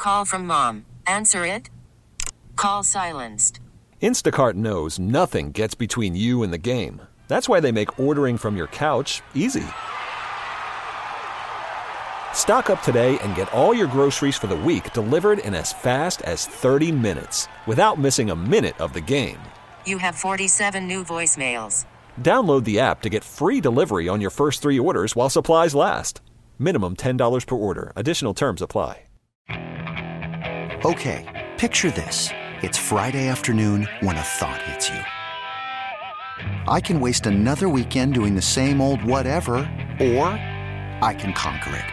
Call from mom. Answer it. Call silenced. Instacart knows nothing gets between you and the game. That's why they make ordering from your couch easy. Stock up today and get all your groceries for the week delivered in as fast as 30 minutes without missing a minute of the game. You have 47 new voicemails. Download the app to get free delivery on your first 3 orders while supplies last. Minimum $10 per order. Additional terms apply. Okay, picture this. It's Friday afternoon when a thought hits you. I can waste another weekend doing the same old whatever, or I can conquer it.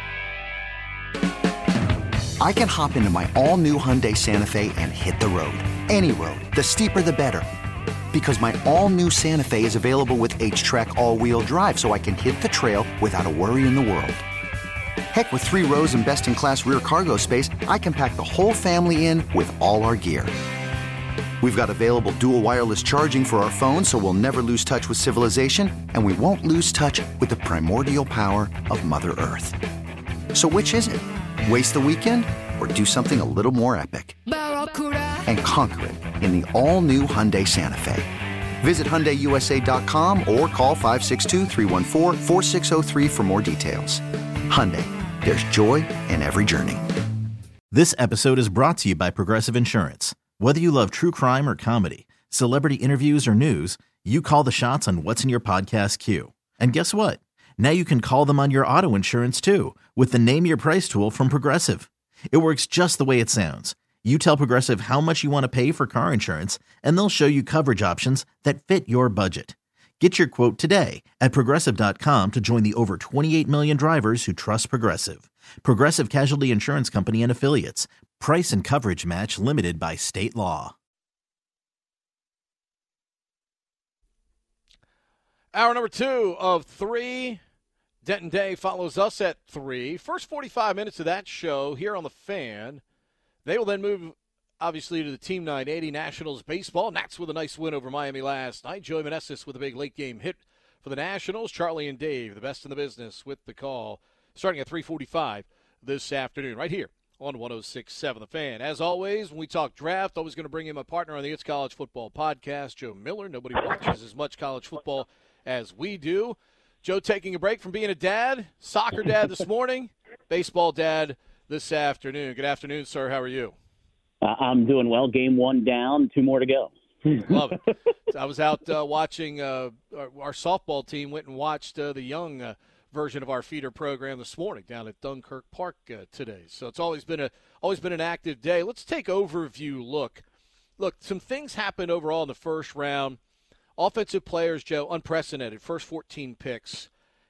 I can hop into my all-new Hyundai Santa Fe and hit the road. Any road. The steeper the better. Because my all-new Santa Fe is available with H-Track all-wheel drive, so I can hit the trail without a worry in the world. Heck, with 3 rows and best-in-class rear cargo space, I can pack the whole family in with all our gear. We've got available dual wireless charging for our phones, so we'll never lose touch with civilization, and we won't lose touch with the primordial power of Mother Earth. So which is it? Waste the weekend or do something a little more epic? And conquer it in the all-new Hyundai Santa Fe. Visit HyundaiUSA.com or call 562-314-4603 for more details. Hyundai, there's joy in every journey. This episode is brought to you by Progressive Insurance. Whether you love true crime or comedy, celebrity interviews or news, you call the shots on what's in your podcast queue. And guess what? Now you can call them on your auto insurance too with the Name Your Price tool from Progressive. It works just the way it sounds. You tell Progressive how much you want to pay for car insurance, and they'll show you coverage options that fit your budget. Get your quote today at Progressive.com to join the over 28 million drivers who trust Progressive. Progressive Casualty Insurance Company and Affiliates. Price and coverage match limited by state law. Hour number 2 of 3. Denton Day follows us at 3. First 45 minutes of that show here on The Fan. They will then move, obviously, to the Team 980 Nationals baseball. Nats with a nice win over Miami last night. Joey Meneses with a big late-game hit for the Nationals. Charlie and Dave, the best in the business, with the call. Starting at 3:45 this afternoon, right here on 106.7 The Fan. As always, when we talk draft, always going to bring in my partner on the It's College Football podcast, Joe Miller. Nobody watches as much college football as we do. Joe taking a break from being a dad, soccer dad this morning, baseball dad this afternoon. Good afternoon, sir. How are you? I'm doing well. Game 1 down, 2 more to go. Love it. I was out watching our softball team, went and watched the young version of our feeder program this morning down at Dunkirk Park today. So it's always been an active day. Let's take overview look. Look, some things happened overall in the first round. Offensive players, Joe, unprecedented. First 14 picks.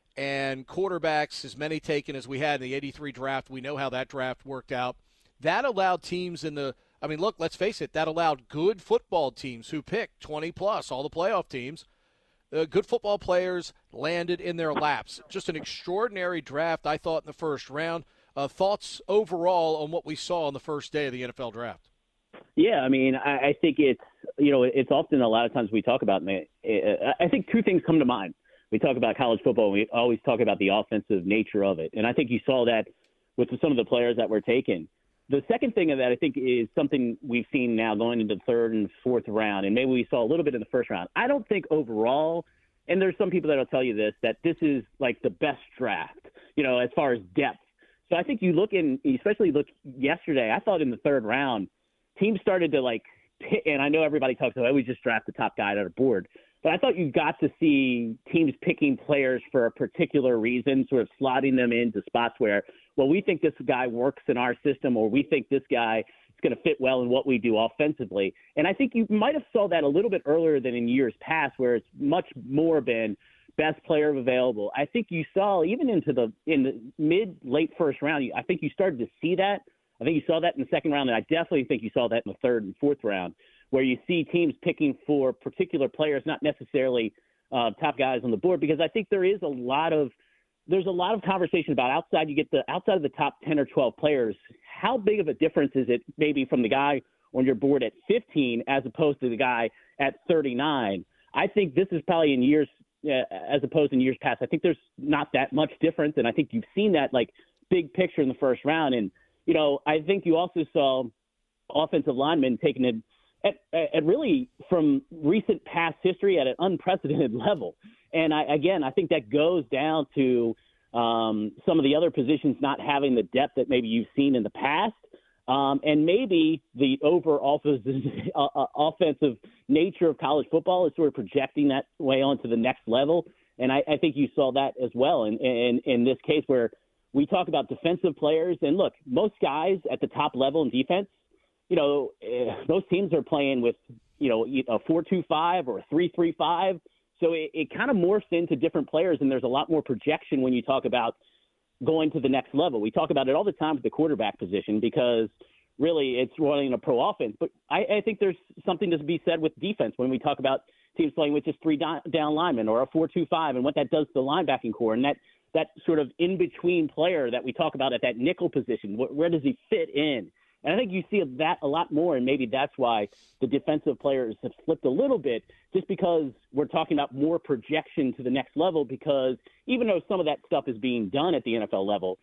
And quarterbacks, as many taken as we had in the 83 draft. We know how that draft worked out. That allowed teams look, let's face it, that allowed good football teams who picked 20-plus, all the playoff teams. Good football players landed in their laps. Just an extraordinary draft, I thought, in the first round. Thoughts overall on what we saw on the first day of the NFL draft? Yeah, I think it's often a lot of times we talk about, I think 2 things come to mind. We talk about college football, and we always talk about the offensive nature of it. And I think you saw that with some of the players that were taken. The second thing of that I think is something we've seen now going into the 3rd and 4th round, and maybe we saw a little bit in the first round. I don't think overall, and there's some people that will tell you this, that this is like the best draft, as far as depth. So I think you look especially yesterday, I thought in the 3rd round, teams started to pick, and I know everybody talks about, we just draft the top guy on our board. But I thought you got to see teams picking players for a particular reason, sort of slotting them into spots where, well, we think this guy works in our system, or we think this guy is going to fit well in what we do offensively. And I think you might have saw that a little bit earlier than in years past, where it's much more been best player available. I think you saw even in the mid-late first round, I think you started to see that. I think you saw that in the second round, and I definitely think you saw that in the 3rd and 4th round, where you see teams picking for particular players, not necessarily top guys on the board, because I think there's a lot of conversation about outside of the top 10 or 12 players, how big of a difference is it maybe from the guy on your board at 15 as opposed to the guy at 39? I think this is probably in years as opposed in years past. I think there's not that much difference, and I think you've seen that big picture in the first round. And I think you also saw offensive linemen taking it at really from recent past history at an unprecedented level. And I think that goes down to some of the other positions not having the depth that maybe you've seen in the past. And maybe the offensive nature of college football is sort of projecting that way onto the next level. And I think you saw that as well in this case where we talk about defensive players. And look, most guys at the top level in defense, those teams are playing with, a 4-2-5 or a 3-3-5. So it kind of morphs into different players, and there's a lot more projection when you talk about going to the next level. We talk about it all the time with the quarterback position because really it's running a pro offense. But I think there's something to be said with defense when we talk about teams playing with just three down linemen or a 4-2-5 and what that does to the linebacking core and that sort of in-between player that we talk about at that nickel position. Where does he fit in? And I think you see that a lot more, and maybe that's why the defensive players have slipped a little bit, just because we're talking about more projection to the next level, because even though some of that stuff is being done at the NFL level,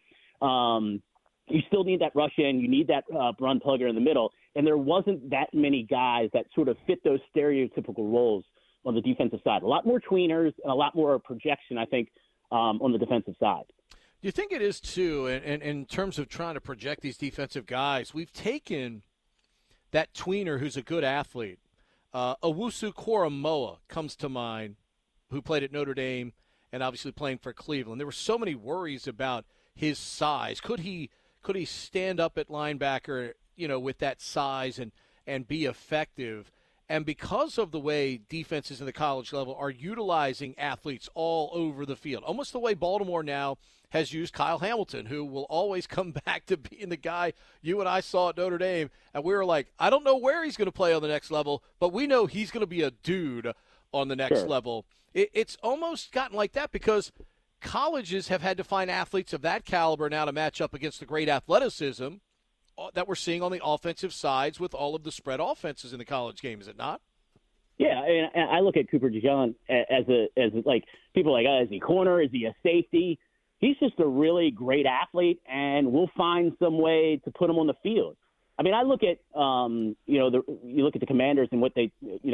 you still need that rush in, you need that run plugger in the middle, and there wasn't that many guys that sort of fit those stereotypical roles on the defensive side. A lot more tweeners and a lot more projection, I think, on the defensive side. Do you think it is, too, in terms of trying to project these defensive guys? We've taken that tweener who's a good athlete. Owusu Koramoah comes to mind, who played at Notre Dame and obviously playing for Cleveland. There were so many worries about his size. Could he stand up at linebacker, with that size and be effective? And because of the way defenses in the college level are utilizing athletes all over the field, almost the way Baltimore now has used Kyle Hamilton, who will always come back to being the guy you and I saw at Notre Dame. And we were like, I don't know where he's going to play on the next level, but we know he's going to be a dude on the next level. It's almost gotten like that because colleges have had to find athletes of that caliber now to match up against the great athleticism that we're seeing on the offensive sides with all of the spread offenses in the college game, is it not? Yeah, and I look at Cooper DeJean as like people are like, is he corner? Is he a safety? He's just a really great athlete, and we'll find some way to put him on the field. I mean, I look at you look at the Commanders and what they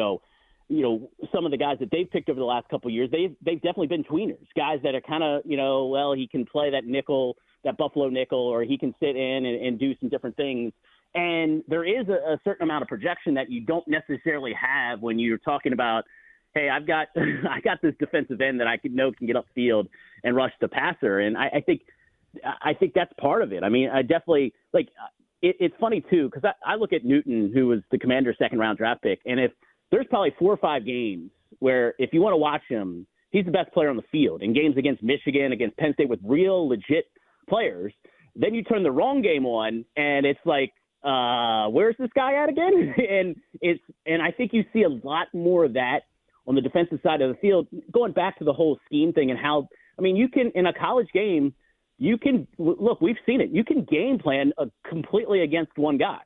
some of the guys that they've picked over the last couple of years. They've definitely been tweeners, guys that are kind of he can play that nickel, that Buffalo nickel, or he can sit in and do some different things. And there is a certain amount of projection that you don't necessarily have when you're talking about, hey, I got this defensive end that I can get upfield and rush the passer. And I think that's part of it. I mean, I definitely it's funny too, because I look at Newton, who was the Commander's second-round draft pick, and if there's probably 4 or 5 games where if you want to watch him, he's the best player on the field in games against Michigan, against Penn State with real legit players. Then you turn the wrong game on, and it's like, where's this guy at again? and I think you see a lot more of that on the defensive side of the field, going back to the whole scheme thing and how, I mean, you can, in a college game, you can, look, we've seen it. You can game plan completely against one guy.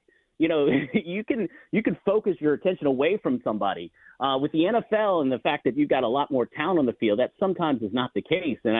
You can focus your attention away from somebody. With the NFL and the fact that you've got a lot more talent on the field, that sometimes is not the case. And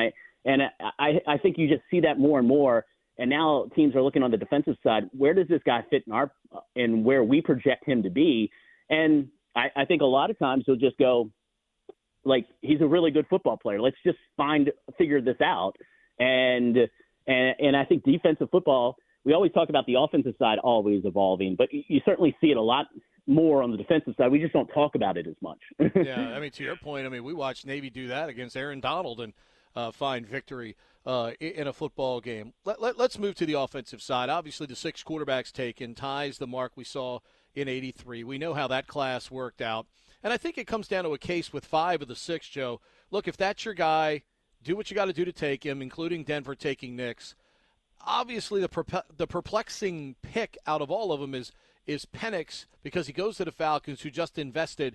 I think you just see that more and more. And now teams are looking on the defensive side. Where does this guy fit in where we project him to be? And I think a lot of times he'll just go, like, he's a really good football player. Let's just figure this out. And I think defensive football, we always talk about the offensive side always evolving, but you certainly see it a lot more on the defensive side. We just don't talk about it as much. Yeah, I mean, to your point, I mean, we watched Navy do that against Aaron Donald and find victory in a football game. Let's move to the offensive side. Obviously, the 6 quarterbacks taken ties the mark we saw in '83. We know how that class worked out. And I think it comes down to a case with 5 of the 6, Joe. Look, if that's your guy, do what you got to do to take him, including Denver taking Nix. Obviously, the perplexing pick out of all of them is Penix, because he goes to the Falcons, who just invested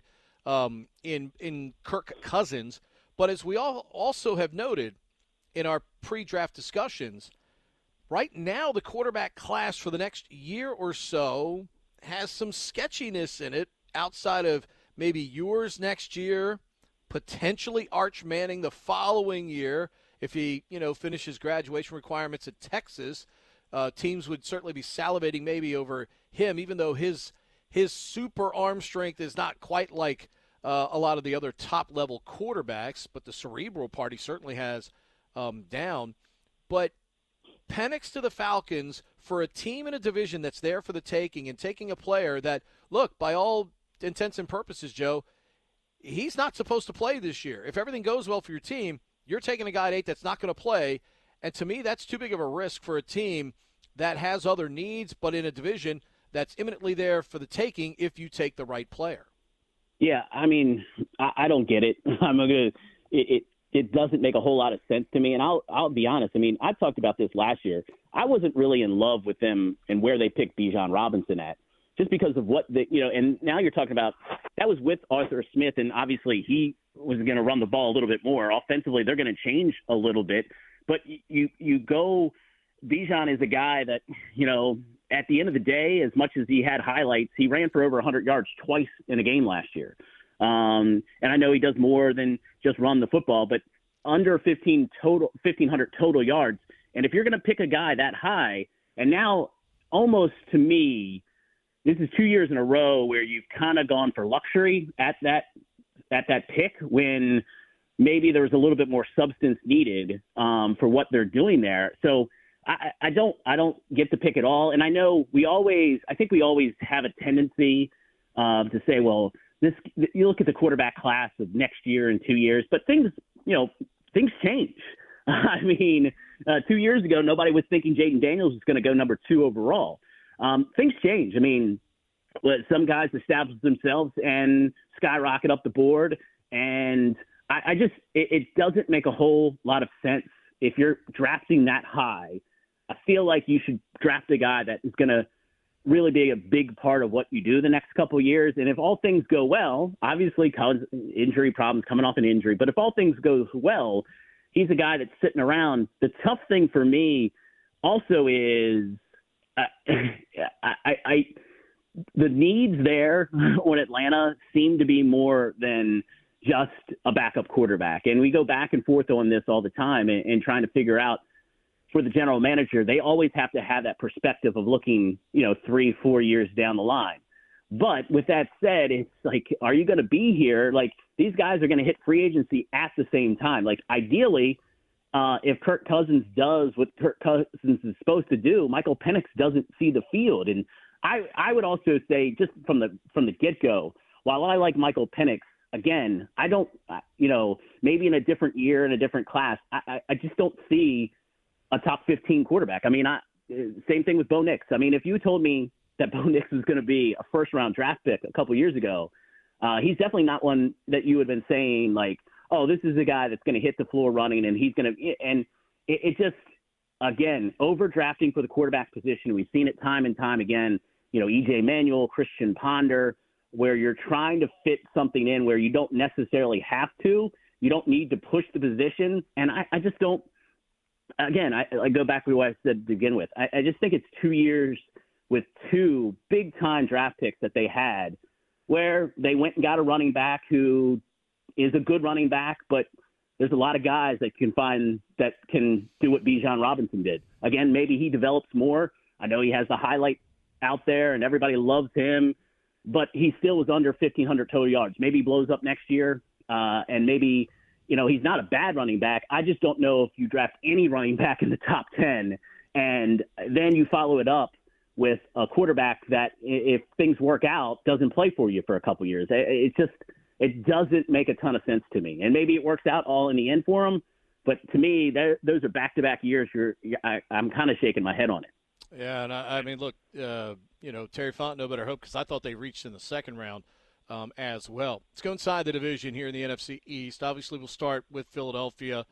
in Kirk Cousins. But as we all also have noted in our pre-draft discussions, right now the quarterback class for the next year or so has some sketchiness in it outside of maybe yours next year, potentially Arch Manning the following year if he, finishes graduation requirements at Texas. teams would certainly be salivating maybe over him, even though his super arm strength is not quite like a lot of the other top-level quarterbacks, but the cerebral part he certainly has down. But Penix to the Falcons for a team in a division that's there for the taking and taking a player that, look, by all intents and purposes, Joe, he's not supposed to play this year. If everything goes well for your team, you're taking a guy at 8 that's not going to play. And to me, that's too big of a risk for a team that has other needs, but in a division that's imminently there for the taking if you take the right player. Yeah, I mean, I don't get it. It doesn't make a whole lot of sense to me, and I'll be honest. I mean, I talked about this last year. I wasn't really in love with them and where they picked Bijan Robinson at, just because of what and now you're talking about that was with Arthur Smith, and obviously he was going to run the ball a little bit more. Offensively, they're going to change a little bit, but you go. Bijan is a guy that, at the end of the day, as much as he had highlights, he ran for over 100 yards twice in a game last year. And I know he does more than just run the football, but under 1,500 total yards. And if you're going to pick a guy that high, and now almost to me, this is 2 years in a row where you've kind of gone for luxury at that pick when maybe there's a little bit more substance needed for what they're doing there. So I don't get the pick at all. And I know I think we always have a tendency to say, well, you look at the quarterback class of next year and 2 years, but things change. I mean, 2 years ago, nobody was thinking Jayden Daniels was going to go number 2 overall. Things change. I mean, some guys establish themselves and skyrocket up the board. And it doesn't make a whole lot of sense. If you're drafting that high, I feel like you should draft a guy that is going to really be a big part of what you do the next couple of years. And if all things go well, obviously injury problems, coming off an injury, but if all things go well, he's a guy that's sitting around. The tough thing for me also is the needs there on Atlanta seem to be more than just a backup quarterback. And we go back and forth on this all the time and trying to figure out, for the general manager, they always have to have that perspective of looking, 3-4 years down the line. But with that said, it's like, are you going to be here? Like, these guys are going to hit free agency at the same time. Like, ideally, if Kirk Cousins does what Kirk Cousins is supposed to do, Michael Penix doesn't see the field. And I would also say, just from the get-go, while I like Michael Penix, again, I don't, maybe in a different year, in a different class, I just don't see a top 15 quarterback. I mean, same thing with Bo Nix. I mean, if you told me that Bo Nix was going to be a first-round draft pick a couple years ago, he's definitely not one that you would have been saying, like, oh, this is a guy that's going to hit the floor running and he's going to – and it just, again, overdrafting for the quarterback position. We've seen it time and time again, E.J. Manuel, Christian Ponder, where you're trying to fit something in where you don't necessarily have to. You don't need to push the position. And I just don't – again, I go back to what I said to begin with. I just think it's 2 years with 2 big-time draft picks that they had where they went and got a running back who is a good running back, but there's a lot of guys that can find that can do what Bijan Robinson did. Again, maybe he develops more. I know he has the highlight out there and everybody loves him, but he still was under 1,500 total yards. Maybe he blows up next year, and maybe – he's not a bad running back. I just don't know if you draft any running back in the top 10 and then you follow it up with a quarterback that, if things work out, doesn't play for you for a couple years. It doesn't make a ton of sense to me. And maybe it works out all in the end for him, but to me, those are back-to-back years. I'm kind of shaking my head on it. Yeah, and I mean, look, Terry Font, no better hope, because I thought they reached in the second round. As well. Let's go inside the division here in the NFC East. Obviously, we'll start with Philadelphia.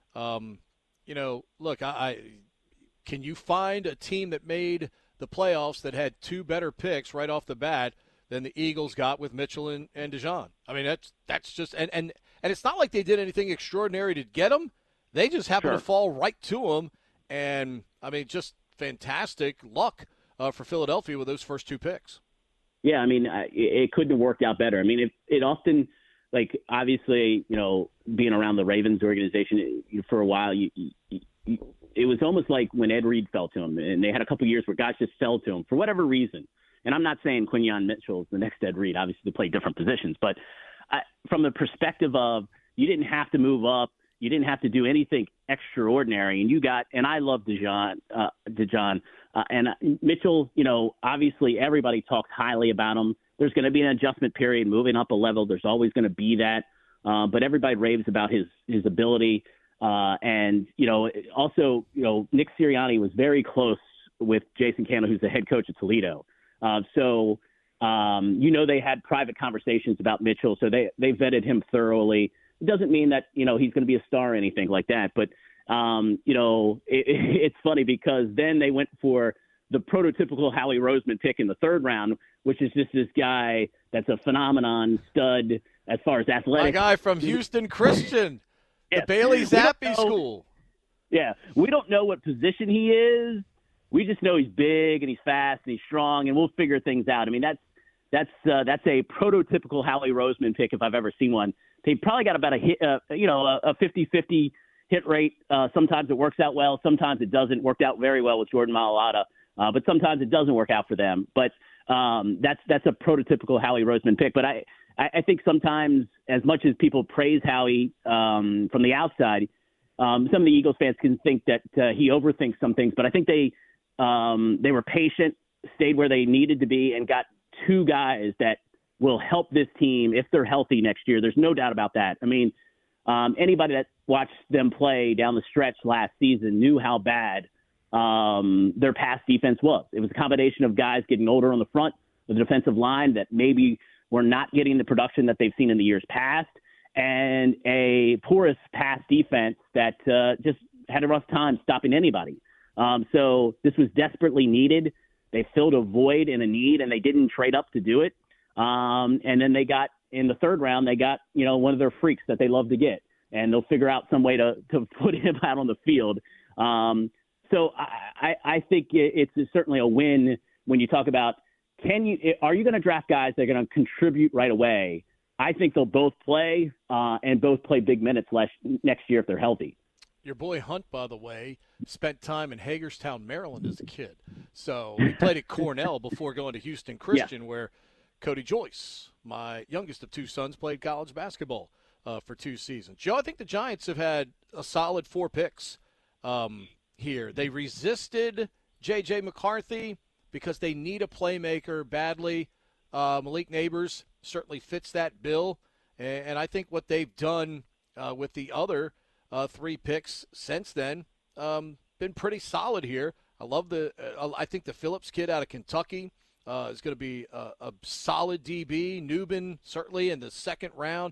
Look, can you find a team that made the playoffs that had 2 better picks right off the bat than the Eagles got with Mitchell and Deshaun? I mean, that's just and it's not like they did anything extraordinary to get them. They just happened to fall right to them, and I mean, just fantastic luck for Philadelphia with those first 2 picks. Yeah, I mean, it couldn't have worked out better. I mean, it often, like, obviously, being around the Ravens organization for a while, it was almost like when Ed Reed fell to him, and they had a couple years where guys just fell to him for whatever reason. And I'm not saying Quinyon Mitchell is the next Ed Reed. Obviously, they play different positions. But from the perspective of you didn't have to move up, you didn't have to do anything extraordinary, and I love Dejon, and Mitchell. Obviously everybody talks highly about him. There's going to be an adjustment period moving up a level. There's always going to be that, but everybody raves about his ability. And also Nick Sirianni was very close with Jason Candle, who's the head coach at Toledo. So they had private conversations about Mitchell, so they vetted him thoroughly. It doesn't mean that, he's going to be a star or anything like that. But, it's funny because then they went for the prototypical Howie Roseman pick in the third round, which is just this guy that's a phenomenon stud as far as athletics. A guy from Houston Christian, the Bailey Zappi School. Yeah, we don't know what position he is. We just know he's big and he's fast and he's strong, and we'll figure things out. I mean, that's a prototypical Howie Roseman pick if I've ever seen one. They probably got about a 50-50 hit rate. Sometimes it works out well. Sometimes it doesn't. Worked out very well with Jordan Mailata, but sometimes it doesn't work out for them. But that's a prototypical Howie Roseman pick. But I think sometimes, as much as people praise Howie from the outside, some of the Eagles fans can think that he overthinks some things. But I think they were patient, stayed where they needed to be, and got two guys that will help this team if they're healthy next year. There's no doubt about that. I mean, anybody that watched them play down the stretch last season knew how bad their pass defense was. It was a combination of guys getting older on the front of the defensive line that maybe were not getting the production that they've seen in the years past, and a porous pass defense that just had a rough time stopping anybody. So this was desperately needed. They filled a void and a need, and they didn't trade up to do it. And then they got in the third round, they got, one of their freaks that they love to get, and they'll figure out some way to put him out on the field. So I think it's certainly a win when you talk about, are you going to draft guys that are going to contribute right away? I think they'll both play and both play big minutes next year if they're healthy. Your boy Hunt, by the way, spent time in Hagerstown, Maryland as a kid. So he played at Cornell before going to Houston Christian, where Cody Joyce, my youngest of two sons, played college basketball for 2 seasons. Joe, I think the Giants have had a solid 4 picks here. They resisted J.J. McCarthy because they need a playmaker badly. Malik Neighbors certainly fits that bill. And I think what they've done with the other 3 picks since then been pretty solid here. I think the Phillips kid out of Kentucky is going to be a solid DB. Newbin, certainly in the second round.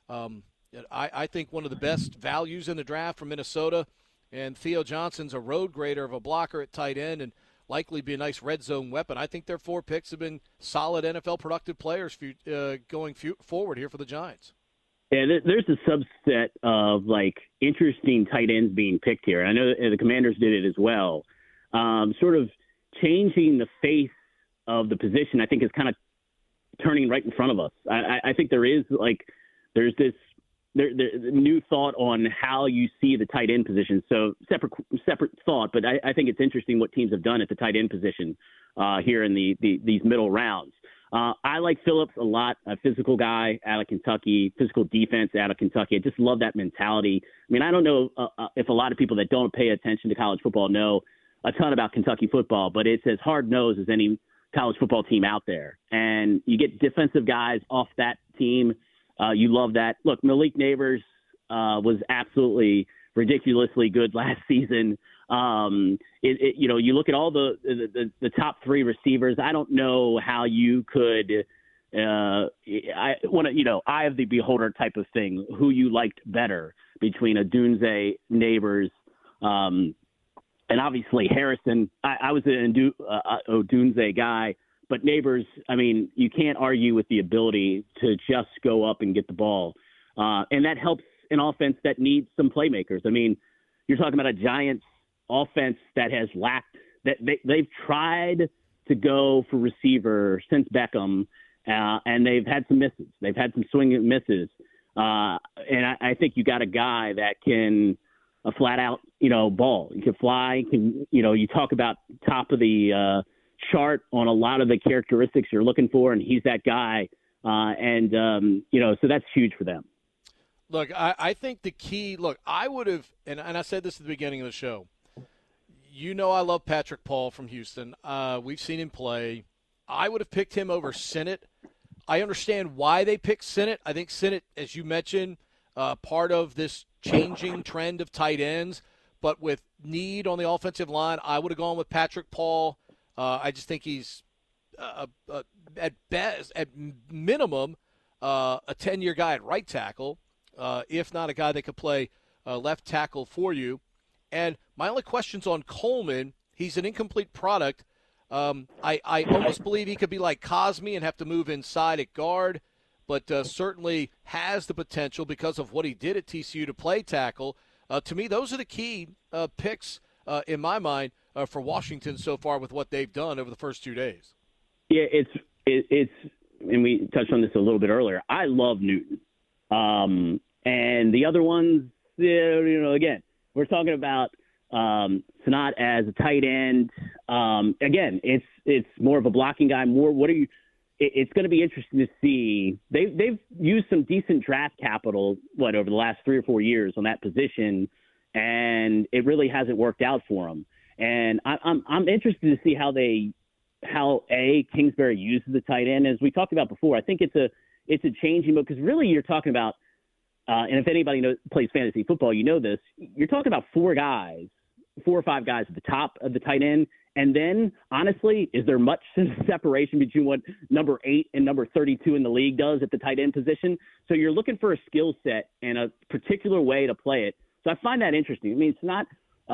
I think one of the best values in the draft from Minnesota. And Theo Johnson's a road grader of a blocker at tight end and likely be a nice red zone weapon. I think their 4 picks have been solid NFL productive players going forward here for the Giants. Yeah, there's a subset of, interesting tight ends being picked here. I know the Commanders did it as well. Sort of changing the face of the position, I think, is kind of turning right in front of us. I think there's this new thought on how you see the tight end position. So separate thought, but I think it's interesting what teams have done at the tight end position here in these middle rounds. I like Phillips a lot, a physical guy out of Kentucky, physical defense out of Kentucky. I just love that mentality. I mean, I don't know if a lot of people that don't pay attention to college football know a ton about Kentucky football, but it's as hard-nosed as any college football team out there. And you get defensive guys off that team. You love that. Look, Malik Neighbors was absolutely ridiculously good last season. You look at all the top 3 receivers. I don't know how you could. I want to, eye of the beholder type of thing. Who you liked better between Odunze, Neighbors, and obviously Harrison. I was an Odunze guy. But Neighbors, I mean, you can't argue with the ability to just go up and get the ball. And that helps an offense that needs some playmakers. I mean, you're talking about a Giants offense that has lacked that. They've tried to go for receiver since Beckham, and they've had some misses. They've had some swing and misses. And I think you got a guy that can a flat out, ball. You can fly. You talk about top of the chart on a lot of the characteristics you're looking for, and he's that guy. So that's huge for them. Look, I think the key. Look, I would have, and I said this at the beginning of the show. I love Patrick Paul from Houston. We've seen him play. I would have picked him over Sinnott. I understand why they picked Sinnott. I think Sinnott, as you mentioned, part of this changing trend of tight ends. But with need on the offensive line, I would have gone with Patrick Paul. I just think he's, at best, at minimum, a 10-year guy at right tackle, if not a guy that could play left tackle for you. And my only question's on Coleman. He's an incomplete product. I almost believe he could be like Cosme and have to move inside at guard, but certainly has the potential because of what he did at TCU to play tackle. To me, those are the key picks in my mind for Washington so far with what they've done over the first 2 days. Yeah, it's and we touched on this a little bit earlier. I love Newton, and the other ones, again, we're talking about Sinnott as a tight end. Again, it's more of a blocking guy. It's going to be interesting to see. They've used some decent draft capital over the last 3 or 4 years on that position, and it really hasn't worked out for them. And I'm interested to see how Kingsbury uses the tight end. As we talked about before, I think it's a changing mode because really you're talking about, and if anybody plays fantasy football, this. You're talking about 4 or 5 guys at the top of the tight end. And then, honestly, is there much separation between what number 8 and number 32 in the league does at the tight end position? So you're looking for a skill set and a particular way to play it. So I find that interesting. I mean, it's not,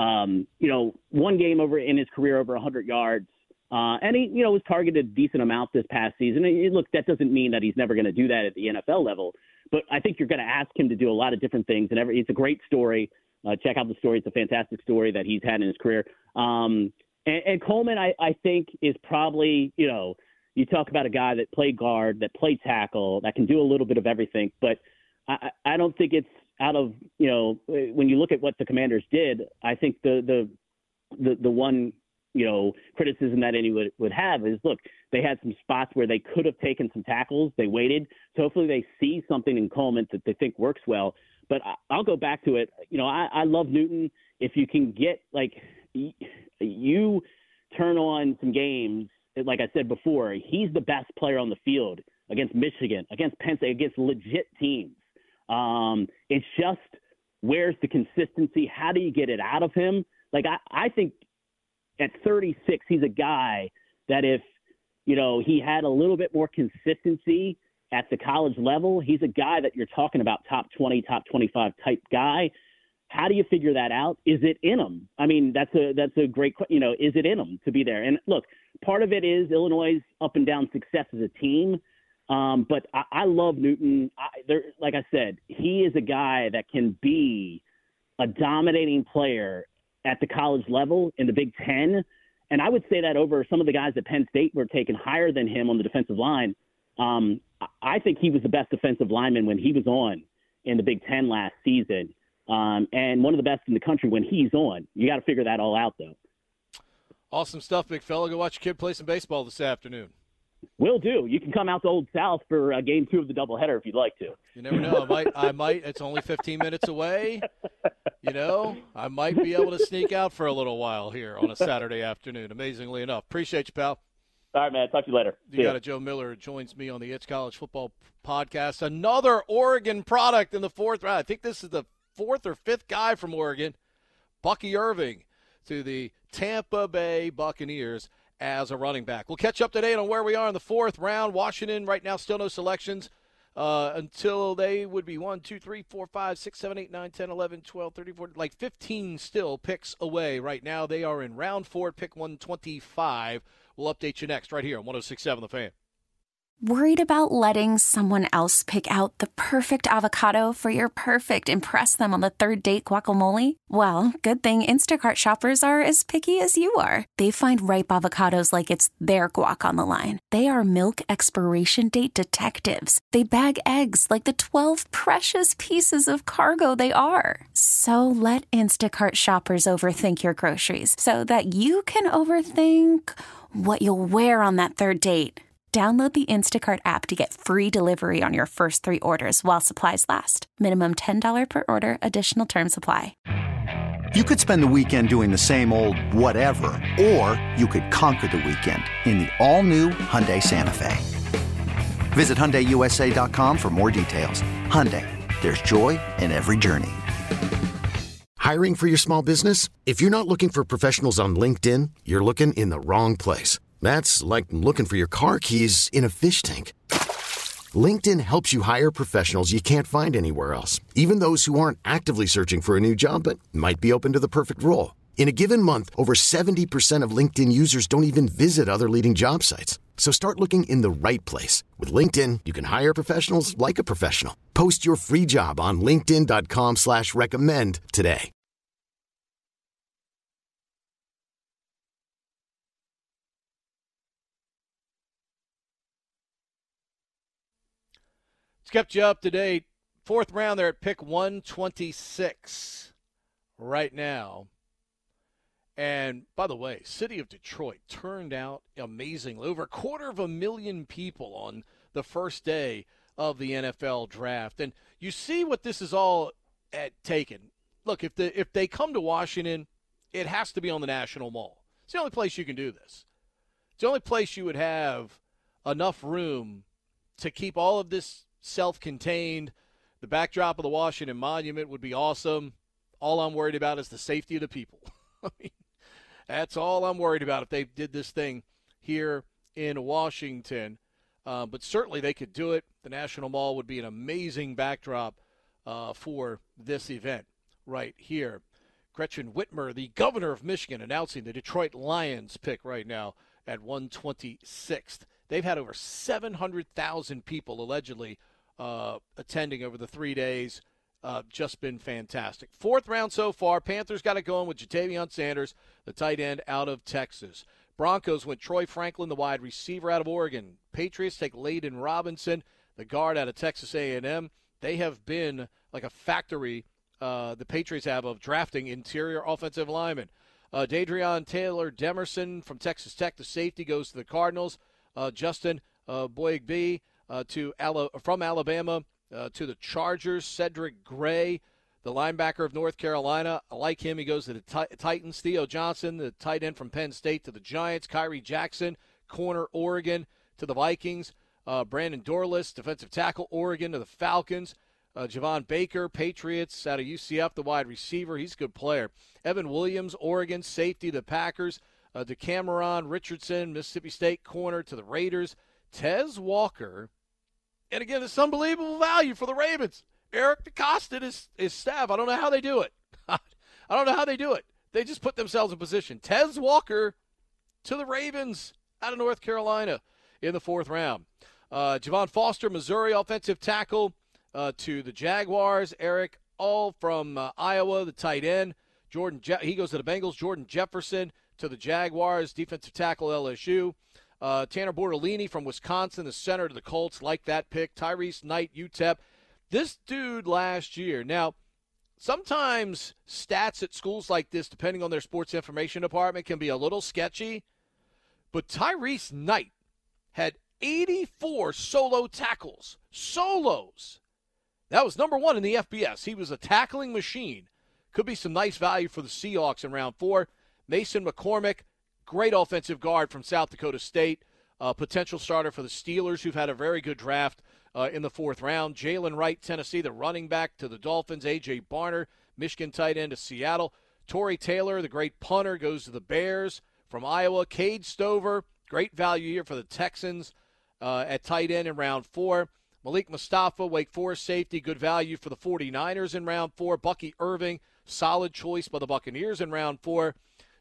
one game over in his career over 100 yards. And he, was targeted a decent amount this past season. And look, that doesn't mean that he's never going to do that at the NFL level. But I think you're going to ask him to do a lot of different things. And it's a great story. Check out the story. It's a fantastic story that he's had in his career. And Coleman, I think, is probably, you talk about a guy that played guard, that played tackle, that can do a little bit of everything. But I don't think it's out of, when you look at what the Commanders did, I think the one, criticism that anyone would have is, look, they had some spots where they could have taken some tackles. They waited. So hopefully they see something in Coleman that they think works well. But I'll go back to it. I love Newton. If you can get, you turn on some games, like I said before, he's the best player on the field against Michigan, against Penn State, against legit teams. It's just, where's the consistency? How do you get it out of him? I think at 36, he's a guy that if, he had a little bit more consistency at the college level, he's a guy that you're talking about top 20, top 25 type guy. How do you figure that out? Is it in him? I mean, that's a great, is it in him to be there? And look, part of it is Illinois' up and down success as a team. But I love Newton. Like I said, he is a guy that can be a dominating player at the college level in the Big Ten. And I would say that over some of the guys at Penn State were taken higher than him on the defensive line. I think he was the best defensive lineman when he was on in the Big Ten last season. And one of the best in the country when he's on. You got to figure that all out, though. Awesome stuff, big fella. Go watch your kid play some baseball this afternoon. Will do. You can come out to Old South for game 2 of the doubleheader if you'd like to. You never know. I might. It's only 15 minutes away. I might be able to sneak out for a little while here on a Saturday afternoon, amazingly enough. Appreciate you, pal. All right, man. Talk to you later. You got it. Joe Miller joins me on the It's College Football podcast. Another Oregon product in the 4th round. I think this is the 4th or 5th guy from Oregon, Bucky Irving, to the Tampa Bay Buccaneers as a running back. We'll catch up today on where we are in the 4th round. Washington right now still no selections until they would be 1, 2, 3, 4, 5, 6, 7, 8, 9, 10, 11, 12, 13, 14, like 15 still picks away right now. They are in round 4, pick 125. We'll update you next right here on 106.7 The Fan. Worried about letting someone else pick out the perfect avocado for your perfect impress them on the third date guacamole? Well, good thing Instacart shoppers are as picky as you are. They find ripe avocados like it's their guac on the line. They are milk expiration date detectives. They bag eggs like the 12 precious pieces of cargo they are. So let Instacart shoppers overthink your groceries so that you can overthink what you'll wear on that third date. Download the Instacart app to get free delivery on your first 3 orders while supplies last. Minimum $10 per order. Additional terms apply. You could spend the weekend doing the same old whatever, or you could conquer the weekend in the all-new Hyundai Santa Fe. Visit HyundaiUSA.com for more details. Hyundai, there's joy in every journey. Hiring for your small business? If you're not looking for professionals on LinkedIn, you're looking in the wrong place. That's like looking for your car keys in a fish tank. LinkedIn helps you hire professionals you can't find anywhere else, even those who aren't actively searching for a new job but might be open to the perfect role. In a given month, over 70% of LinkedIn users don't even visit other leading job sites. So start looking in the right place. With LinkedIn, you can hire professionals like a professional. Post your free job on linkedin.com/recommend today. Kept you up to date. 4th round, they're at pick 126 right now. And by the way, city of Detroit turned out amazingly. Over 250,000 people on the first day of the NFL draft. And you see what this is all taken. Look, if they come to Washington, it has to be on the National Mall. It's the only place you can do this. It's the only place you would have enough room to keep all of this self-contained. The backdrop of the Washington Monument would be awesome. All I'm worried about is the safety of the people. I mean, that's all I'm worried about if they did this thing here in Washington. But certainly they could do it. The National Mall would be an amazing backdrop for this event right here. Gretchen Whitmer, the governor of Michigan, announcing the Detroit Lions pick right now at 126th. They've had over 700,000 people allegedly attending over the 3 days. Just been fantastic. 4th round so far. Panthers got it going with Jatavion Sanders, the tight end out of Texas. Broncos went Troy Franklin, the wide receiver out of Oregon. Patriots take Layden Robinson, the guard out of Texas A&M. They have been like a factory, the Patriots have, of drafting interior offensive linemen. Dadrion Taylor Demerson from Texas Tech, the safety, goes to the Cardinals. Justin Boigby from Alabama to the Chargers. Cedric Gray, the linebacker of North Carolina. I like him. He goes to the Titans. Theo Johnson, the tight end from Penn State, to the Giants. Kyrie Jackson, corner, Oregon, to the Vikings. Brandon Dorlus, defensive tackle, Oregon, to the Falcons. Javon Baker, Patriots, out of UCF, the wide receiver. He's a good player. Evan Williams, Oregon, safety, the Packers. DeCameron Richardson, Mississippi State, corner, to the Raiders. Tez Walker, and again, it's unbelievable value for the Ravens. Eric DeCosta and his staff. I don't know how they do it. I don't know how they do it. They just put themselves in position. Tez Walker to the Ravens out of North Carolina in the 4th round. Javon Foster, Missouri, offensive tackle, to the Jaguars. Eric All from Iowa, the tight end. He goes to the Bengals. Jordan Jefferson to the Jaguars, defensive tackle, LSU. Tanner Bortolini from Wisconsin, the center, to the Colts. Like that pick. Tyrese Knight, UTEP. This dude last year. Now, sometimes stats at schools like this, depending on their sports information department, can be a little sketchy. But Tyrese Knight had 84 solo tackles. Solos. That was number 1 in the FBS. He was a tackling machine. Could be some nice value for the Seahawks in round 4. Mason McCormick, great offensive guard from South Dakota State. Potential starter for the Steelers, who've had a very good draft in the 4th round. Jalen Wright, Tennessee, the running back, to the Dolphins. A.J. Barner, Michigan tight end, to Seattle. Torrey Taylor, the great punter, goes to the Bears from Iowa. Cade Stover, great value here for the Texans at tight end in round 4. Malik Mustafa, Wake Forest safety, good value for the 49ers in round 4. Bucky Irving, solid choice by the Buccaneers in round 4.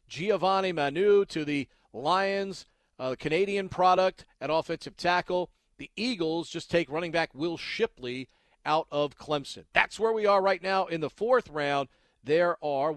Giovanni Manu to the Lions, Canadian product at offensive tackle. the Eagles just take running back Will Shipley out of Clemson. That's where we are right now in the fourth round. There are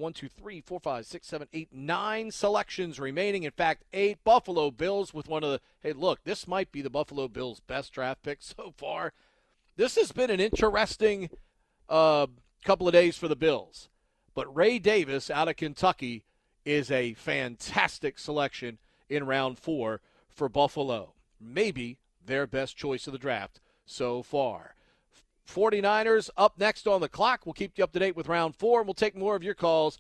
9 selections remaining. In fact, 8 Buffalo Bills with one of the, hey, look, this might be the Buffalo Bills' best draft pick so far. This has been an interesting couple of days for the Bills. But Ray Davis out of Kentucky is a fantastic selection in round 4 for Buffalo. Maybe their best choice of the draft so far. 49ers up next on the clock. We'll keep you up to date with round 4, and we'll take more of your calls.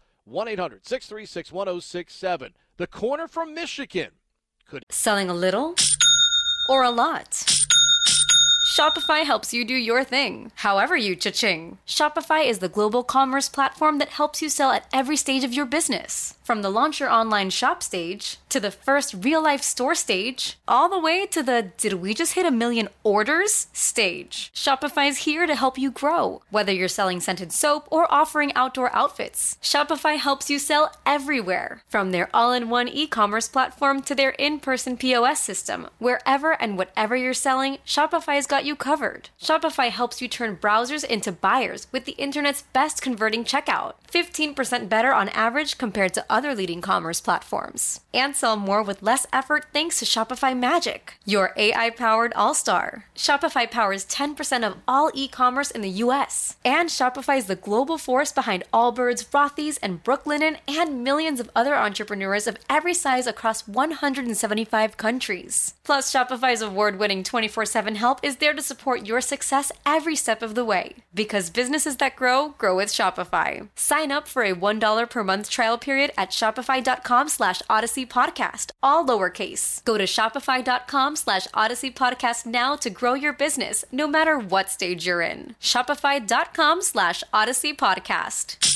1-800-636-1067. The corner from Michigan could. Selling a little or a lot? Shopify helps you do your thing, however you cha-ching. Shopify is the global commerce platform that helps you sell at every stage of your business. From the launch your online shop stage, to the first real-life store stage, all the way to the did we just hit 1 million orders stage. Shopify's here to help you grow. Whether you're selling scented soap or offering outdoor outfits, Shopify helps you sell everywhere. From their all-in-one e-commerce platform to their in-person POS system. Wherever and whatever you're selling, Shopify's got you covered. Shopify helps you turn browsers into buyers with the internet's best converting checkout. 15% better on average compared to other leading commerce platforms. And sell more with less effort thanks to Shopify Magic, your AI-powered all-star. Shopify powers 10% of all e-commerce in the U.S. And Shopify is the global force behind Allbirds, Rothy's, and Brooklinen, and millions of other entrepreneurs of every size across 175 countries. Plus, Shopify's award-winning 24/7 help is there to support your success every step of the way. Because businesses that grow with Shopify. Sign up for a $1 per month trial period at shopify.com/Odyssey Podcast, all lowercase. Go to shopify.com/Odyssey Podcast now to grow your business, no matter what stage you're in. Shopify.com/Odyssey Podcast.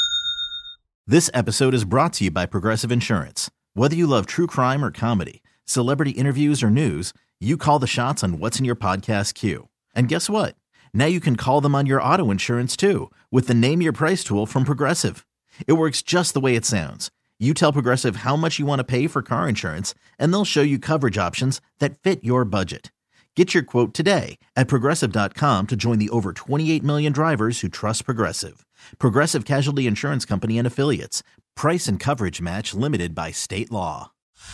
This episode is brought to you by Progressive Insurance. Whether you love true crime or comedy, celebrity interviews or news, you call the shots on what's in your podcast queue. And guess what? Now you can call them on your auto insurance too, with the Name Your Price tool from Progressive. It works just the way it sounds. You tell Progressive how much you want to pay for car insurance, and they'll show you coverage options that fit your budget. Get your quote today at Progressive.com to join the over 28 million drivers who trust Progressive. Progressive Casualty Insurance Company and Affiliates. Price and coverage match limited by state law.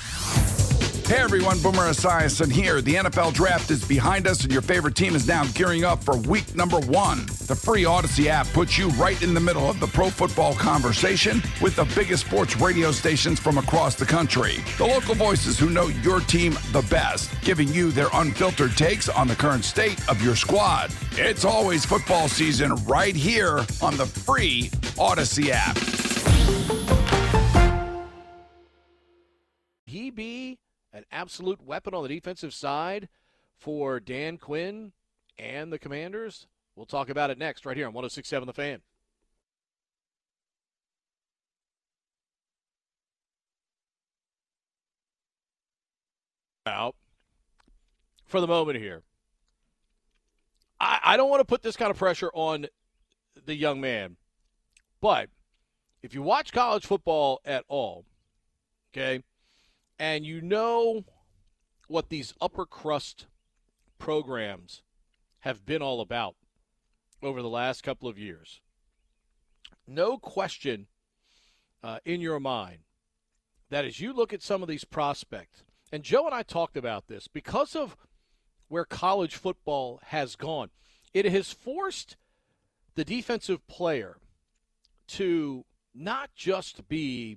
Hey everyone, Boomer Esiason here. The NFL Draft is behind us and your favorite team is now gearing up for week number 1. The free Odyssey app puts you right in the middle of the pro football conversation with the biggest sports radio stations from across the country. The local voices who know your team the best, giving you their unfiltered takes on the current state of your squad. It's always football season right here on the free Odyssey app. He be an absolute weapon on the defensive side for Dan Quinn and the Commanders? We'll talk about it next right here on 106.7 The Fan. Out for the moment here. I don't want to put this kind of pressure on the young man, but if you watch college football at all, okay, and you know what these upper crust programs have been all about over the last couple of years, no question in your mind that as you look at some of these prospects, and Joe and I talked about this, because of where college football has gone, it has forced the defensive player to not just be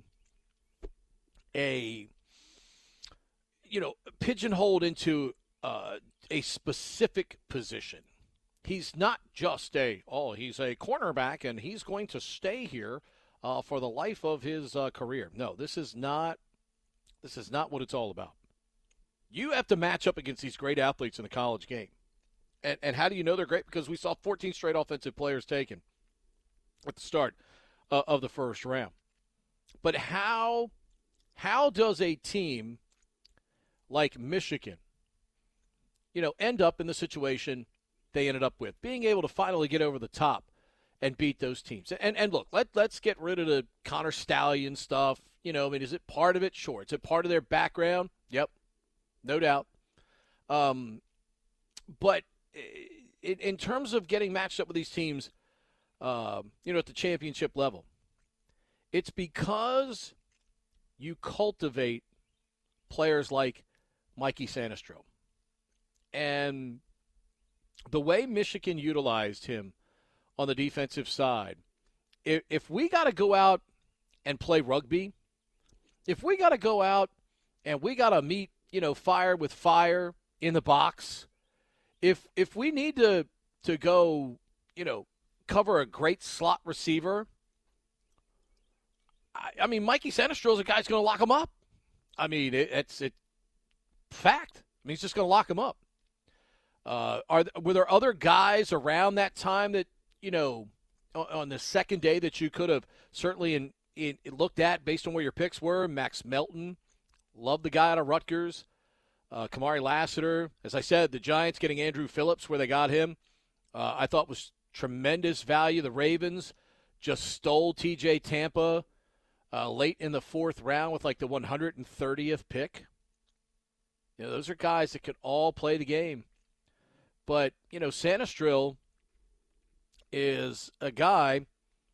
pigeonholed into a specific position. He's not just he's a cornerback and he's going to stay here for the life of his career. No, this is not what it's all about. You have to match up against these great athletes in the college game. And how do you know they're great? Because we saw 14 straight offensive players taken at the start of the first round. But how does a team like Michigan, end up in the situation they ended up with, being able to finally get over the top and beat those teams? And look, let's get rid of the Connor Stallion stuff. Is it part of it? Sure. Is it part of their background? Yep, no doubt. But in terms of getting matched up with these teams, at the championship level, it's because you cultivate players like Mikey Sanistro. And the way Michigan utilized him on the defensive side, if we got to go out and play rugby, if we got to go out and we got to meet, fire with fire in the box, if we need to go, cover a great slot receiver, I mean, Mikey Sanistro is a guy who's going to lock him up. I mean, it's fact. I mean, he's just going to lock him up. Were there other guys around that time that, on the second day that you could have certainly looked at based on where your picks were? Max Melton, loved the guy out of Rutgers. Kamari Lassiter. As I said, the Giants getting Andrew Phillips where they got him, I thought was tremendous value. The Ravens just stole TJ Tampa late in the fourth round with like the 130th pick. Those are guys that could all play the game. But, Sanistril is a guy,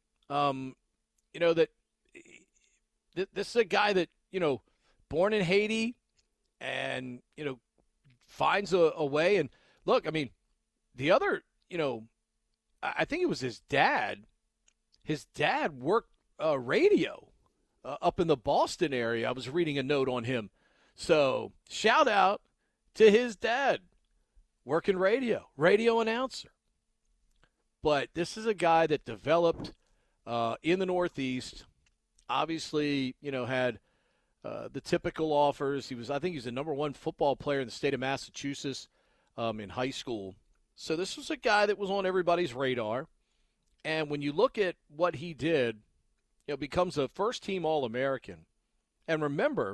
that this is a guy that, born in Haiti and, finds a way. And look, I mean, the other, I think it was his dad. His dad worked radio up in the Boston area. I was reading a note on him. So shout out to his dad, working radio announcer. But this is a guy that developed in the Northeast. Obviously, had the typical offers. I think he was the number one football player in the state of Massachusetts in high school. So this was a guy that was on everybody's radar. And when you look at what he did, becomes a first-team All-American. And remember,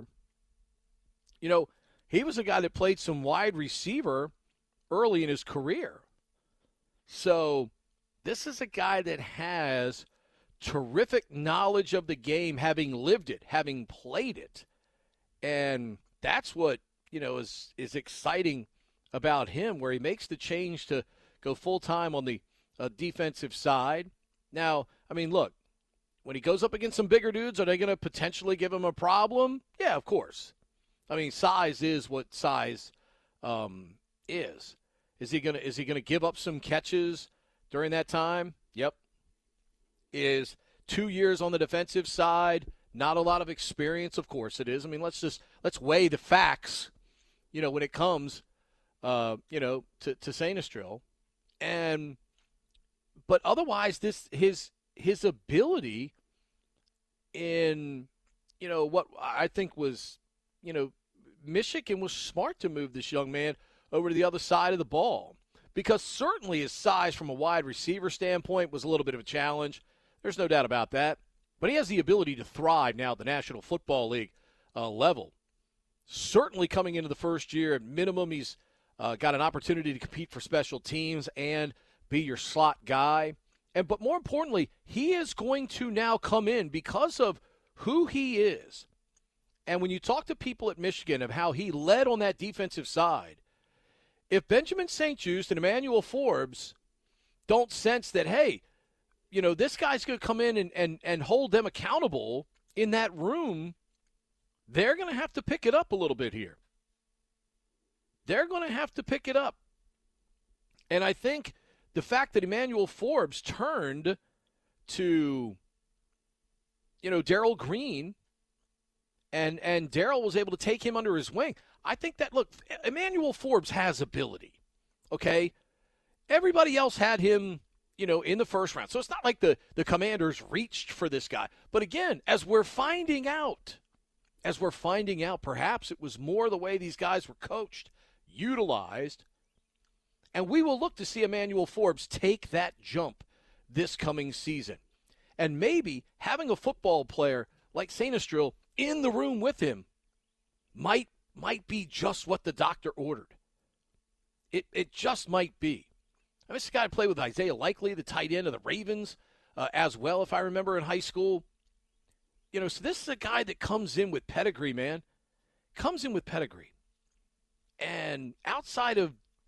he was a guy that played some wide receiver early in his career. So this is a guy that has terrific knowledge of the game, having lived it, having played it. And that's what, is exciting about him, where he makes the change to go full-time on the defensive side. Now, I mean, look, when he goes up against some bigger dudes, are they going to potentially give him a problem? Yeah, of course. I mean, size is what size is. Is he gonna give up some catches during that time? Yep. Is 2 years on the defensive side not a lot of experience? Of course it is. I mean, let's weigh the facts, when it comes, to Sanistril. But otherwise, his ability in, what I think was, Michigan was smart to move this young man over to the other side of the ball, because certainly his size from a wide receiver standpoint was a little bit of a challenge. There's no doubt about that. But he has the ability to thrive now at the National Football League level. Certainly coming into the first year, at minimum, he's got an opportunity to compete for special teams and be your slot guy. But more importantly, he is going to now come in because of who he is. And when you talk to people at Michigan of how he led on that defensive side, if Benjamin St-Juste and Emmanuel Forbes don't sense that, hey, this guy's going to come in and hold them accountable in that room, they're going to have to pick it up a little bit here. They're going to have to pick it up. And I think the fact that Emmanuel Forbes turned to, Darrell Green, and Darrell was able to take him under his wing, I think that, look, Emmanuel Forbes has ability, okay? Everybody else had him, in the first round. So it's not like the Commanders reached for this guy. But again, as we're finding out, perhaps it was more the way these guys were coached, utilized, and we will look to see Emmanuel Forbes take that jump this coming season. And maybe having a football player like Sanistril in the room with him might be just what the doctor ordered. It just might be. I mean, this guy played with Isaiah Likely, the tight end of the Ravens, as well, if I remember, in high school. So this is a guy that comes in with pedigree, man. Comes in with pedigree. And outside of,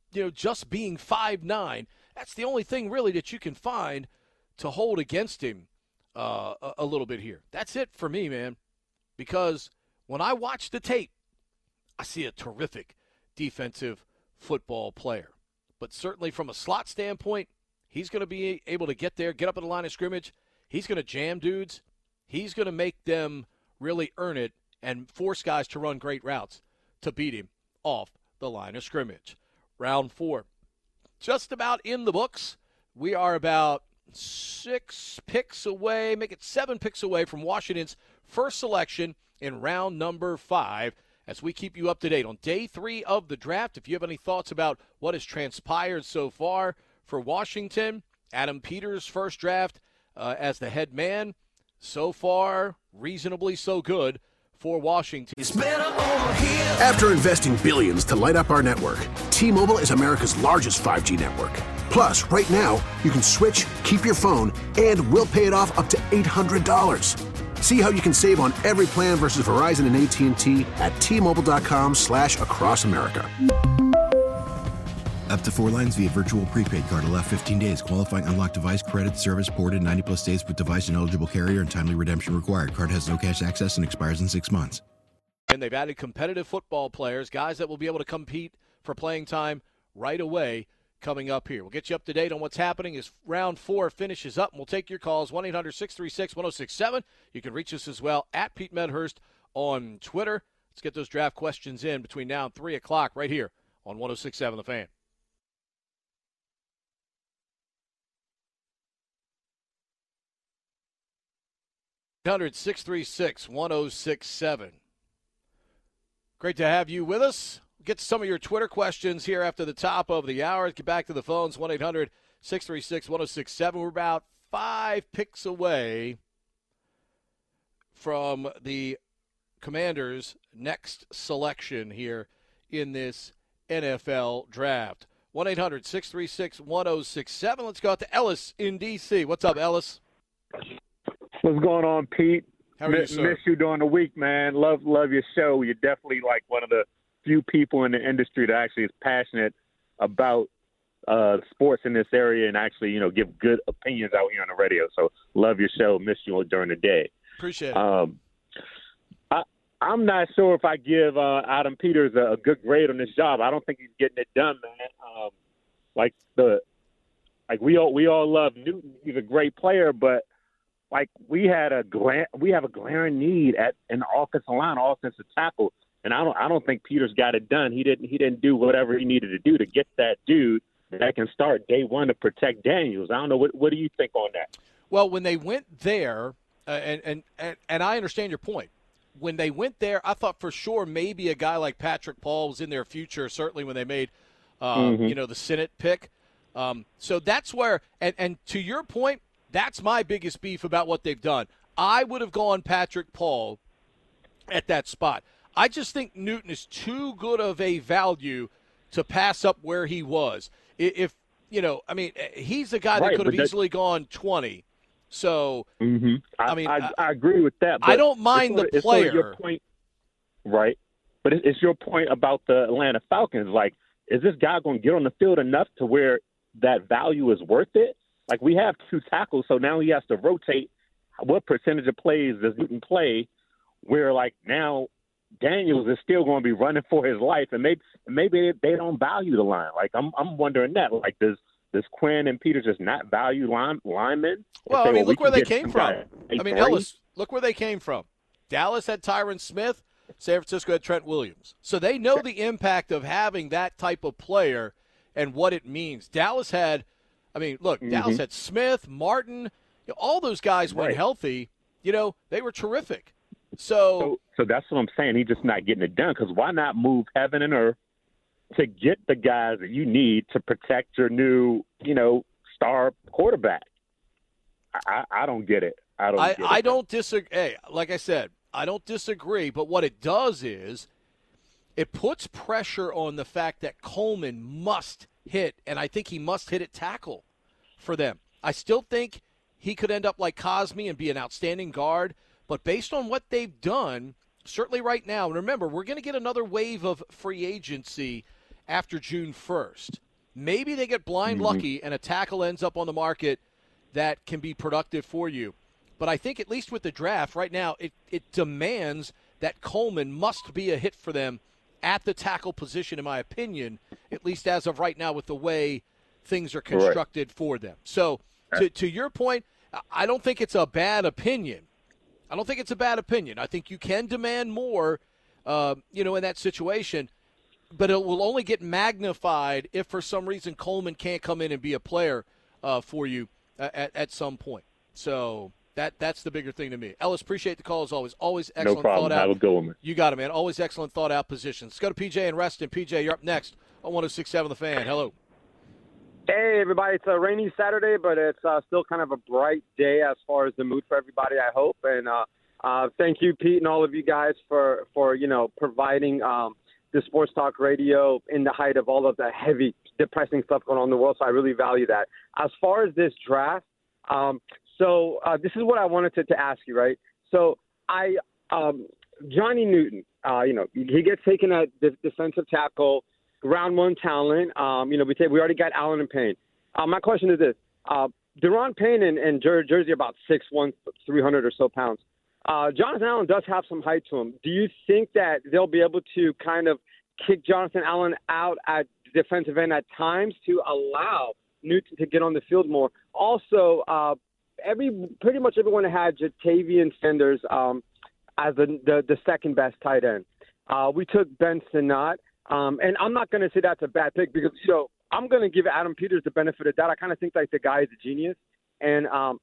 just being 5'9", that's the only thing really that you can find to hold against him a little bit here. That's it for me, man, because when I watch the tape, I see a terrific defensive football player. But certainly from a slot standpoint, he's going to be able to get there, get up at the line of scrimmage. He's going to jam dudes. He's going to make them really earn it and force guys to run great routes to beat him off the line of scrimmage. Round 4, just about in the books. We are about 6 picks away, make it 7 picks away from Washington's first selection in round number 5. As we keep you up to date on day 3 of the draft. If you have any thoughts about what has transpired so far for Washington, Adam Peters' first draft as the head man, so far reasonably so good for Washington. After investing billions to light up our network, T-Mobile is America's largest 5G network. Plus, right now, you can switch, keep your phone, and we'll pay it off up to $800. See how you can save on every plan versus Verizon and AT&T at T-Mobile.com/across America. Up to 4 lines via virtual prepaid card. Allow 15 days. Qualifying unlocked device credit service ported 90-plus days with device and eligible carrier and timely redemption required. Card has no cash access and expires in 6 months. And they've added competitive football players, guys that will be able to compete for playing time right away coming up here. We'll get you up to date on what's happening as round 4 finishes up, and we'll take your calls, 1-800-636-1067. You can reach us as well at Pete Medhurst on Twitter. Let's get those draft questions in between now and 3 o'clock right here on 106.7 The Fan. $636-1067. Great to have you with us. Get to some of your Twitter questions here after the top of the hour. Get back to the phones, 1-800-636-1067. We're about 5 picks away from the Commanders' next selection here in this NFL draft. 1-800-636-1067. Let's go out to Ellis in D.C. What's up, Ellis? What's going on, Pete? How are you, sir? Miss you during the week, man. Love your show. You're definitely like one of the few people in the industry that actually is passionate about sports in this area and actually, give good opinions out here on the radio. So love your show. Miss you during the day. Appreciate it. I'm not sure if I give Adam Peters a good grade on this job. I don't think he's getting it done, man. We all love Newton. He's a great player, but we have a glaring need at an offensive line, offensive tackle, and I don't think Peters got it done. He didn't do whatever he needed to do to get that dude that can start day one to protect Daniels. I don't know. What do you think on that? Well, when they went there, and I understand your point. When they went there, I thought for sure maybe a guy like Patrick Paul was in their future. Certainly when they made the Senate pick. So that's where, and to your point, that's my biggest beef about what they've done. I would have gone Patrick Paul at that spot. I just think Newton is too good of a value to pass up where he was. He's a guy that could have easily gone 20. So, I agree with that. But I don't mind the player. It's your point, right? But it's your point about the Atlanta Falcons. Is this guy going to get on the field enough to where that value is worth it? We have 2 tackles, so now he has to rotate. What percentage of plays does Newton play where, now Daniels is still going to be running for his life, and maybe they don't value the line. I'm wondering that. Does Quinn and Peters just not value linemen? Well, look where they came from. Ellis, look where they came from. Dallas had Tyron Smith. San Francisco had Trent Williams. So they know the impact of having that type of player and what it means. Dallas had Dallas had Smith, Martin, all those guys when healthy, they were terrific. So that's what I'm saying. He's just not getting it done because why not move heaven and earth to get the guys that you need to protect your new, star quarterback? I don't get it. I don't disagree. Hey, like I said, I don't disagree. But what it does is it puts pressure on the fact that Coleman must hit, and I think he must hit at tackle for them. I still think he could end up like Cosme and be an outstanding guard. But based on what they've done, certainly right now, and remember, we're going to get another wave of free agency after June 1st. Maybe they get blind lucky and a tackle ends up on the market that can be productive for you. But I think at least with the draft right now, it demands that Coleman must be a hit for them at the tackle position, in my opinion, at least as of right now with the way things are constructed for them. So to your point, I don't think it's a bad opinion. I think you can demand more, in that situation, but it will only get magnified if for some reason Coleman can't come in and be a player for you at some point. So that's the bigger thing to me. Ellis, appreciate the call as always. Always excellent thought out. No problem. Have a good one, man. You got it, man. Always excellent thought out positions. Let's go to PJ and Reston. PJ, you're up next on 106.7 The Fan. Hello. Hey, everybody. It's a rainy Saturday, but it's still kind of a bright day as far as the mood for everybody, I hope. And thank you, Pete, and all of you guys for providing the sports talk radio in the height of all of the heavy, depressing stuff going on in the world. So I really value that. As far as this draft, this is what I wanted to ask you, right? So Johnny Newton, he gets taken at defensive tackle, round one talent. We already got Allen and Payne. My question is this. Deron Payne and Jersey are about 6'1", 300 or so pounds. Jonathan Allen does have some height to him. Do you think that they'll be able to kind of kick Jonathan Allen out at defensive end at times to allow Newton to get on the field more? Also, pretty much everyone had Jatavian Sanders as the second best tight end. We took Ben Sinnott, and I'm not going to say that's a bad pick because I'm going to give Adam Peters the benefit of that. I kind of think like the guy is a genius, and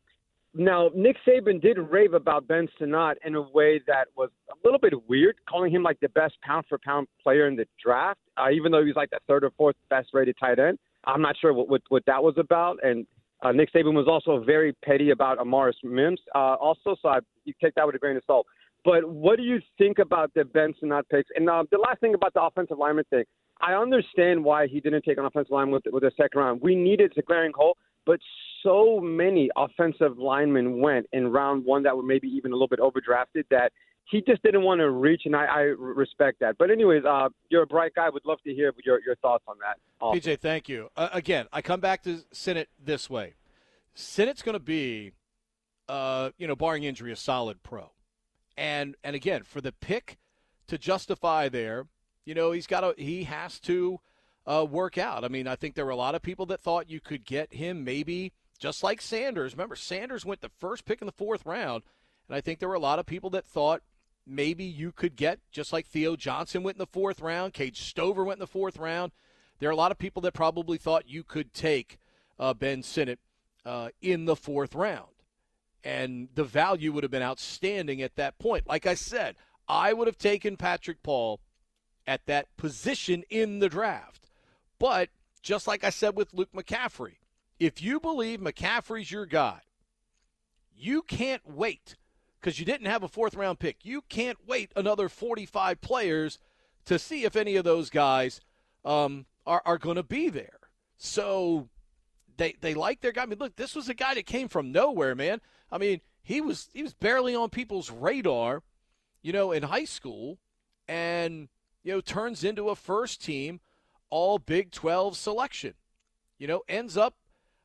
now Nick Saban did rave about Ben Sinnott in a way that was a little bit weird, calling him like the best pound for pound player in the draft, even though he was like the third or fourth best rated tight end. I'm not sure what that was about, and Nick Saban was also very petty about Amaris Mims also, so you take that with a grain of salt. But what do you think about the Ben Sinnott picks? And the last thing about the offensive lineman thing, I understand why he didn't take an offensive lineman with the second round. We needed a glaring hole, but so many offensive linemen went in round one that were maybe even a little bit overdrafted that he just didn't want to reach, and I respect that. But anyways, you're a bright guy. Would love to hear your thoughts on that. Awesome. PJ, thank you. Again, I come back to Sinnott this way. Sinnott's going to be, barring injury, a solid pro. And again, for the pick to justify there, he has to work out. I mean, I think there were a lot of people that thought you could get him maybe just like Sanders. Remember, Sanders went the first pick in the fourth round, and I think there were a lot of people that thought maybe you could get, just like Theo Johnson went in the fourth round, Cage Stover went in the fourth round. There are a lot of people that probably thought you could take Ben Sinnott in the fourth round. And the value would have been outstanding at that point. Like I said, I would have taken Patrick Paul at that position in the draft. But just like I said with Luke McCaffrey, if you believe McCaffrey's your guy, you can't wait because you didn't have a fourth-round pick. You can't wait another 45 players to see if any of those guys are going to be there. So they like their guy. I mean, look, this was a guy that came from nowhere, man. I mean, he was barely on people's radar, in high school, and turns into a first-team all Big 12 selection. Ends up,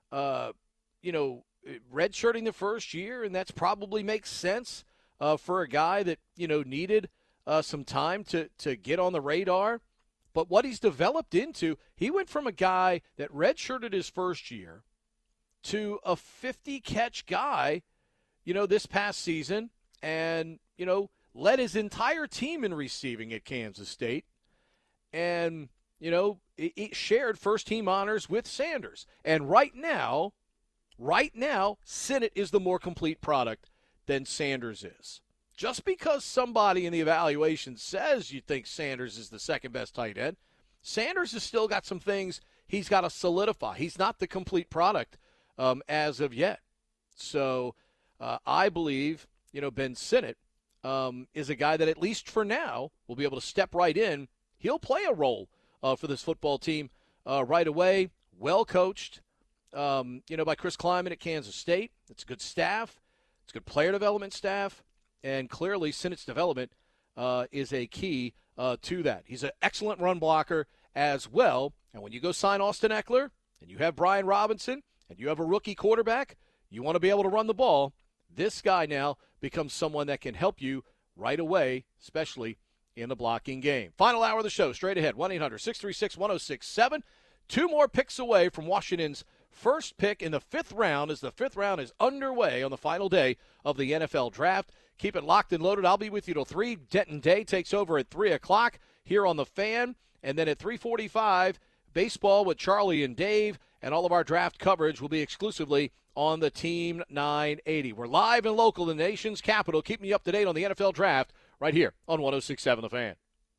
redshirting the first year, and that's probably makes sense for a guy that, needed some time to get on the radar. But what he's developed into, he went from a guy that redshirted his first year to a 50-catch guy, this past season, and, led his entire team in receiving at Kansas State. And, it shared first-team honors with Sanders. And right now, Sinnott is the more complete product than Sanders is. Just because somebody in the evaluation says you think Sanders is the second-best tight end, Sanders has still got some things he's got to solidify. He's not the complete product as of yet. So I believe, Ben Sinnott is a guy that at least for now will be able to step right in. He'll play a role for this football team right away. Well coached, by Chris Kleiman at Kansas State. It's a good staff. It's a good player development staff. And clearly Sinnott's development is a key to that. He's an excellent run blocker, as well. And when you go sign Austin Eckler and you have Brian Robinson and you have a rookie quarterback, you want to be able to run the ball. This guy now becomes someone that can help you right away, especially in the blocking game. Final hour of the show, straight ahead, 1-800-636-1067. 2 more picks away from Washington's first pick in the 5th round, as the 5th round is underway on the final day of the NFL Draft. Keep it locked and loaded. I'll be with you till 3. Denton Day takes over at 3 o'clock here on The Fan. And then at 3:45, baseball with Charlie and Dave. And all of our draft coverage will be exclusively on the Team 980. We're live and local in the nation's capital. Keep me up to date on the NFL Draft right here on 106.7 The Fan.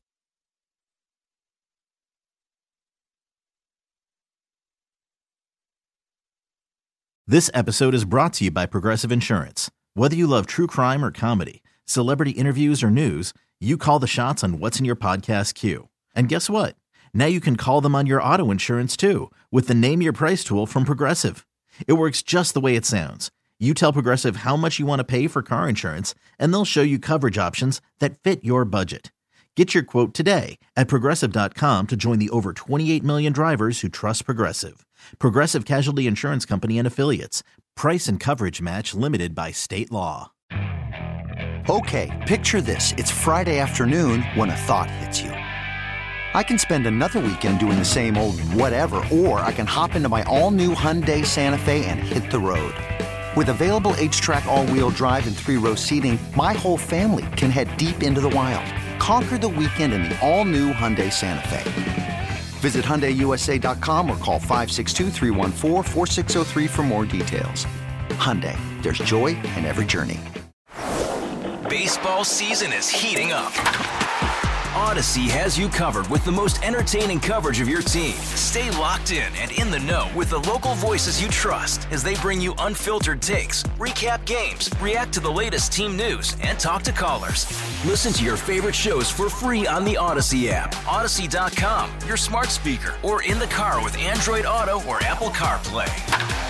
This episode is brought to you by Progressive Insurance. Whether you love true crime or comedy, celebrity interviews or news, you call the shots on what's in your podcast queue. And guess what? Now you can call them on your auto insurance too with the Name Your Price tool from Progressive. It works just the way it sounds. You tell Progressive how much you want to pay for car insurance, and they'll show you coverage options that fit your budget. Get your quote today at Progressive.com to join the over 28 million drivers who trust Progressive. Progressive Casualty Insurance Company and Affiliates. Price and coverage match limited by state law. Okay, picture this. It's Friday afternoon when a thought hits you. I can spend another weekend doing the same old whatever, or I can hop into my all-new Hyundai Santa Fe and hit the road. With available H-Track all-wheel drive and 3-row seating, my whole family can head deep into the wild. Conquer the weekend in the all-new Hyundai Santa Fe. Visit HyundaiUSA.com or call 562-314-4603 for more details. Hyundai, there's joy in every journey. Baseball season is heating up. Odyssey has you covered with the most entertaining coverage of your team. Stay locked in and in the know with the local voices you trust as they bring you unfiltered takes, recap games, react to the latest team news, and talk to callers. Listen to your favorite shows for free on the Odyssey app, Odyssey.com, your smart speaker, or in the car with Android Auto or Apple CarPlay.